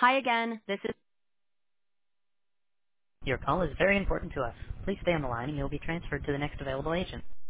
Hi again, this is... Your call is very important to us. Please stay on the line and you'll be transferred to the next available agent.